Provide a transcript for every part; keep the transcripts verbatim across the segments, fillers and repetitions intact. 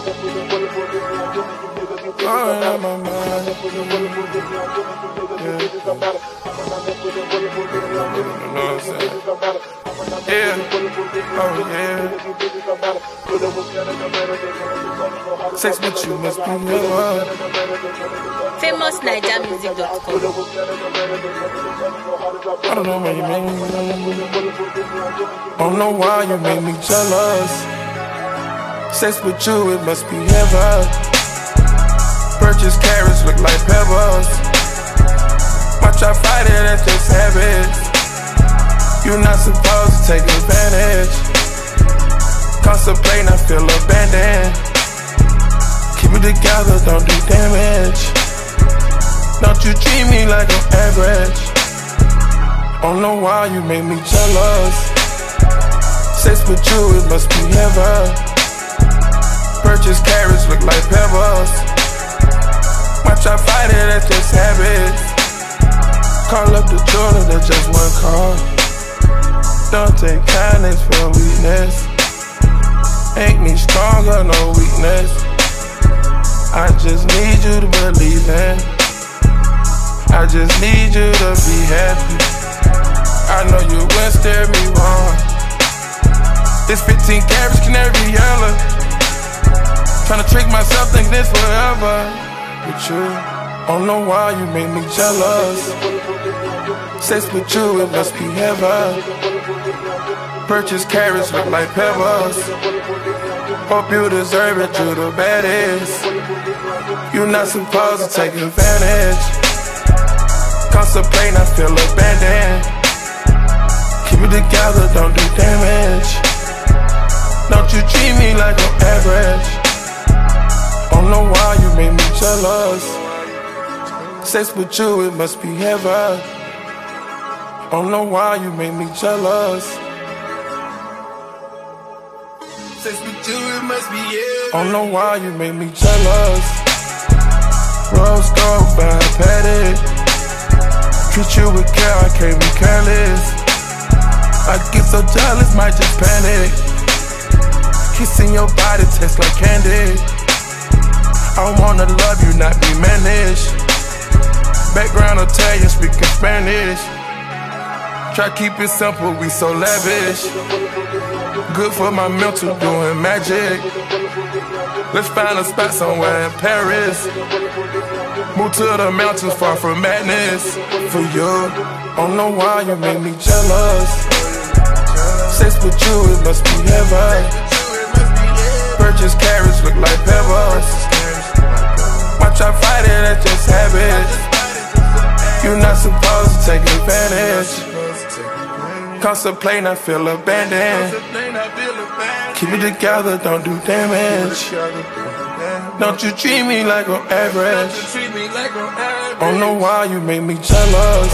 Going on my mind. Yeah. You know what I'm saying? Yeah. Oh yeah. Sex with you must be love. famous naija music dot com. I don't know why you make me. I don't know why you make me jealous. Sex with you, it must be heaven. Purchase carrots look like pebbles. Watch I fight it, that's just habit. You're not supposed to take advantage. Contemplate, I feel abandoned. Keep it together, don't do damage. Don't you treat me like I'm average. I don't know why you make me jealous. Sex with you, it must be heaven. Purchase carrots look like pebbles. Watch I fight it, that's just habit. Call up the jeweler, that's just one call. Don't take kindness for weakness. Ain't me stronger, no weakness. I just need you to believe in. I just need you to be happy. I know you wouldn't steer me wrong. This fifteen carats can never be yellow. Tryna trick myself, thinking this forever. With you, I don't know why you make me jealous. Sex with you, it must be heaven. Purchase carrots look like pebbles. Hope you deserve it, you the baddest. You're not supposed to take advantage. Contemplate, I feel abandoned. Keep it together, don't do damage. Don't you treat me like I'm average. I don't know why you make me jealous. Sex with you, it must be heaven. I don't know why you make me jealous. Sex with you, it must be heaven. I don't know why you make me jealous. Rose gold, fine patty. Treat you with care, I can't be careless. I get so jealous, might just panic. Kissing your body tastes like candy. I wanna love you, not be managed. Background Italian, speaking Spanish. Try keep it simple, we so lavish. Good for my mental, doing magic. Let's find a spot somewhere in Paris. Move to the mountains, far from madness. For you, I don't know why you make me jealous. Sex with you, it must be heaven. Purchase carrots look like pebbles. Watch I fight it, that's just habit. You're not supposed to take advantage. Contemplate, I feel abandoned. Keep it together, don't do damage. Don't you treat me like I'm average. I don't know why you make me jealous.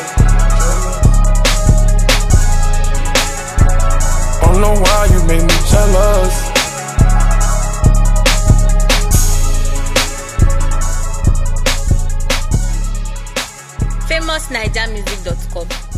I don't know why you make me jealous. famous naija music dot com.